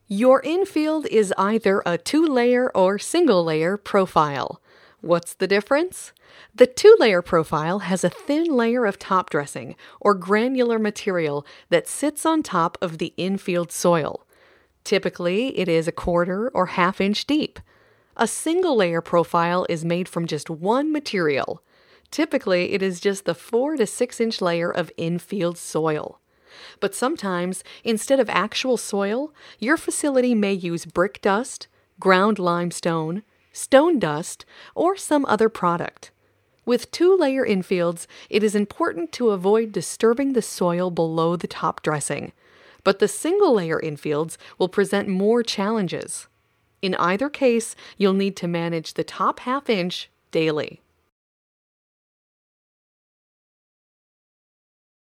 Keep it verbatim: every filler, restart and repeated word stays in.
Your infield is either a two-layer or single-layer profile. What's the difference? The two-layer profile has a thin layer of top dressing, or granular material, that sits on top of the infield soil. Typically, it is a quarter or half inch deep. A single-layer profile is made from just one material. Typically, it is just the four to six inch layer of infield soil. But sometimes, instead of actual soil, your facility may use brick dust, ground limestone, stone dust, or some other product. With two-layer infields, it is important to avoid disturbing the soil below the top dressing. But the single-layer infields will present more challenges. In either case, you'll need to manage the top half inch daily.